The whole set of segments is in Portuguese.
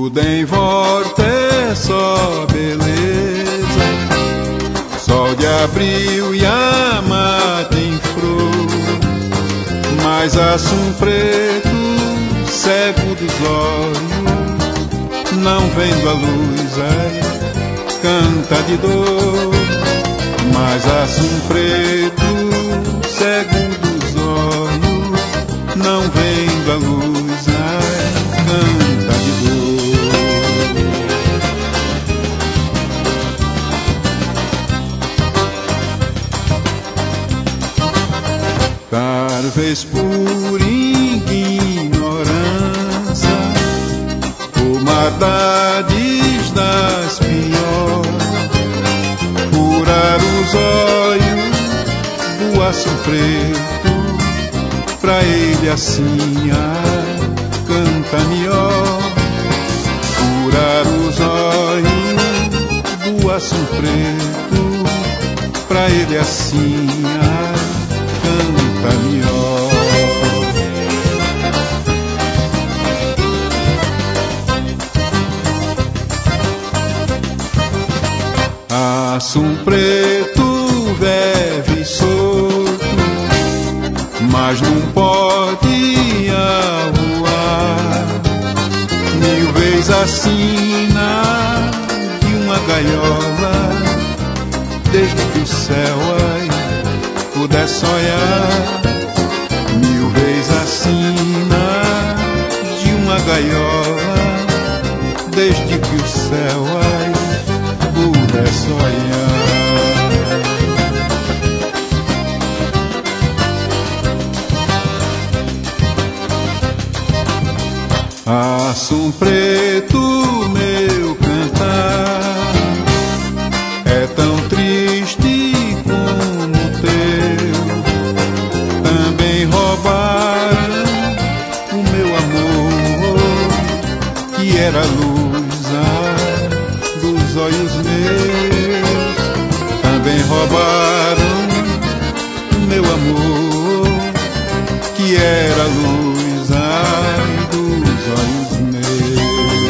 Tudo em volta é só beleza, sol de abril e a mata em flor, mas assum preto, cego dos olhos, não vendo a luz, ai, canta de dor. Mas assum preto, cego dos olhos, não vendo a luz, ai, canta de dor. Talvez por ignorância ou maldades das piores, furar os olhos do assum preto, pra ele assim canta melhor. Furar os olhos do assum preto, pra ele assim canta melhor. Assum preto vive solto, mas não pode voar. 1000 vezes assina de uma gaiola, desde que o céu puder sonhar. 1000 vezes assina de uma gaiola, desde que o céu puder sonhar. Assum preto, meu cantar é tão triste como o teu. Também roubaram o meu amor, que era a luz dos olhos meus. Também roubaram o meu amor, que era a luz dos olhos meus.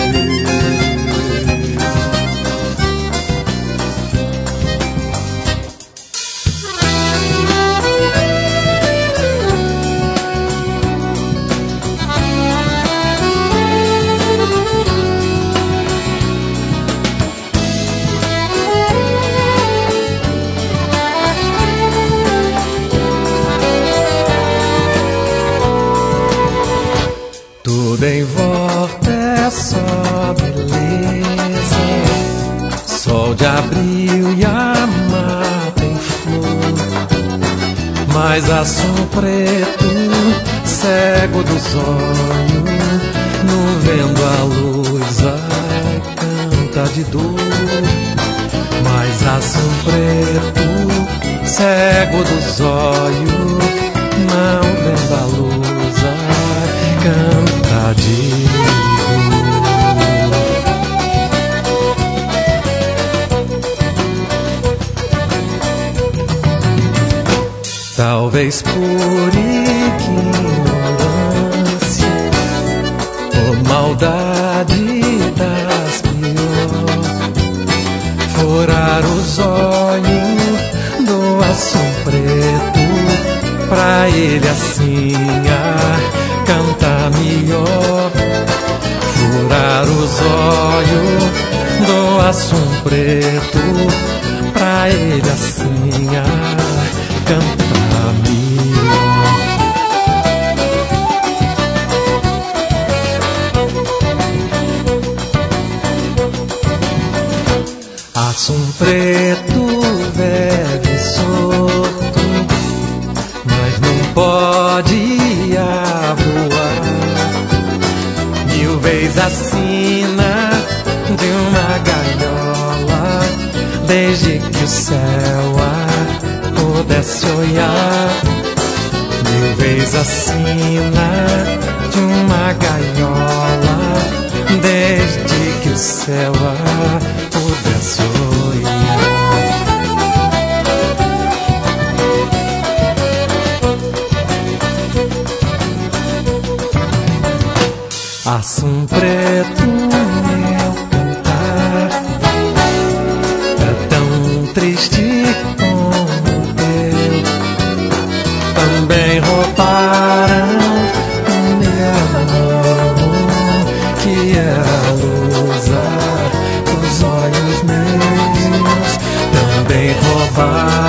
Tudo em volta é só beleza, sol de abril e a mata em flor, mas assum preto, cego dos olhos, não vendo a luz, ai, canta de dor. Mas assum preto, cego dos olhos, não vendo a luz, ai, canta de dor. Talvez por ignorância ou maldade das piores, furar os olhos do assum preto, pra ele assim cantar melhor. Furar os olhos do assum preto, pra ele assim cantar melhor. Assum preto vive solto, mas não pode voar. 1000 vezes assina de uma gaiola, desde que o céu pudesse olhar. 1000 vezes assina de uma gaiola, desde que o céu pudesse olhar. Assum preto também roubaram o meu amor, que é a luz dos olhos meus. Também roubaram